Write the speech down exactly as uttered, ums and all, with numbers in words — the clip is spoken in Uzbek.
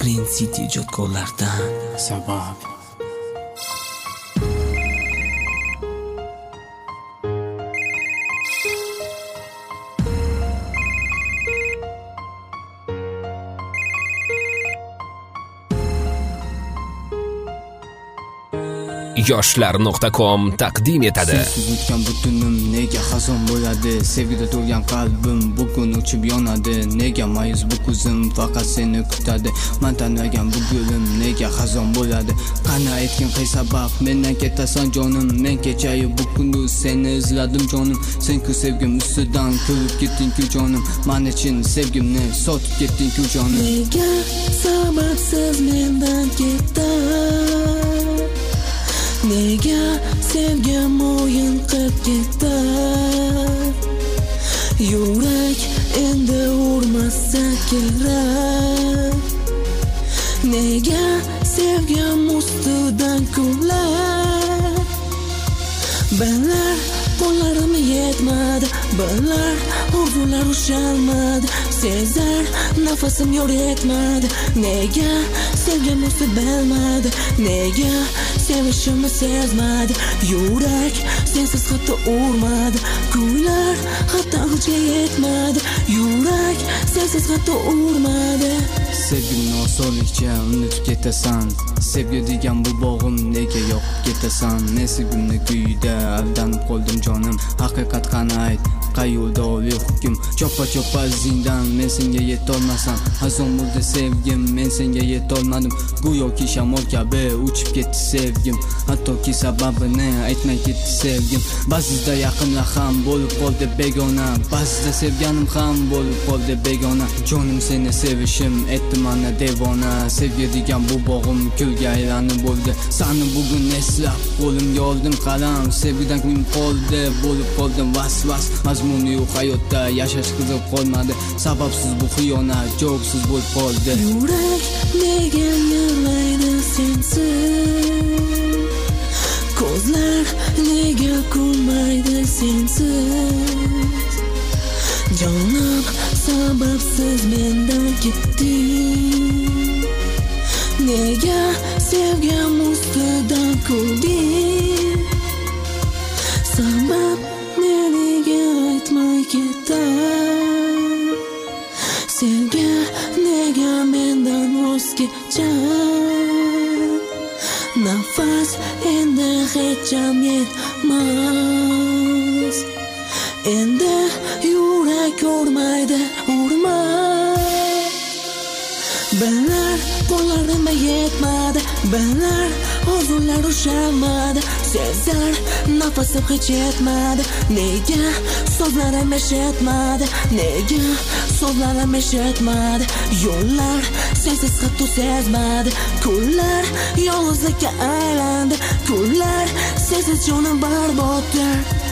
Green City ijodkorlaridan sabab yoshlar nuqta com taqdim etadi. Sensiz o'tgan butunim nega xazon bo'ladi? Sevgida turgan qalbim bugun uchib yonadi. Nega mayus bu ko'zim faqat seni kutadi? Men tanlagan bu gulim nega xazon bo'ladi? Qani aytgin qay sabab mendan ketasan jonim? Men kechayu bu kunduz seni izladim jonim. Sen-ku sevgim ustidan ko'rib ketding-ku jonim. Men uchun sevgimni sotib ketding-ku jonim. Nega sababsiz mendan ketding? Nega sevgim o'yin qilib ketdi? Yurak endi urmasa kerak. Nega sevgim ustidan kullar? Benlar qo'llarim yetmadi, benlar orzular ushalmadi. Sezar nafasim yo'retmadi. Nega sevgim usti bilmadi? Nega sevishimni sezmadi? Yurak sensiz hatto urmadi. Kuylar hatto g'ijga yetmadi. Yurak sensiz hatto urmadi. Sevgimni osonlikcha unutib ketasan. Sevgi degan bu bog'im nega yoqib ketasan? Men sevgimni kuyda aldanib qoldim jonim. Haqiqat qani ayt, qay yo'lda oliy hukm? Choppa choppa zindan men senga yetolmasam. Xazon bo'ldi sevgim, men senga yetolmadim. Go'yoki shamol kabi uchib ketdi sevgim. Hattoki sababini aytmay ketdi sevgim. Ba'zida yaqinlar ham bo'lib qoldi begona. Ba'zida sevganim ham bo'lib qoldi begona. Jonim seni sevishim etdi mana devona. Sevgi degan bu bog'im kulga aylanib bo'ldi. Seni bugun eslab qo'limga oldim qalam. Sevgidan ko'nglim qoldi, bo'lib qoldim vas-vas. Mazmuni yo'q hayotda yashash qiziq qolmadi. Sababsiz bu xiyonat javobsiz bo'lib qoldi. Yurak nega yig'laydi sensiz? Ko'zlar nega kulmaydi sensiz? Jonim sababsiz mendan ketding. Nega sevgim ustidan kulding? Sabab nega aytmay ketding? Sevgi nega mendan voz kechar? Nafas endi hech jam yetmas. Endi yurak urmaydi, urmay. Benlar qo'llarim yetmadi, benlar orzular ushalmadi. Sezar nafasim hech yetmadi. Nega so'zlarim eshitmadi? Nega so'zlarim eshitmadi? Yo'llar sensiz hatto sezmadi. Kunlar yolg'izlikka aylandi. Kunlar sensiz jonim barboddir.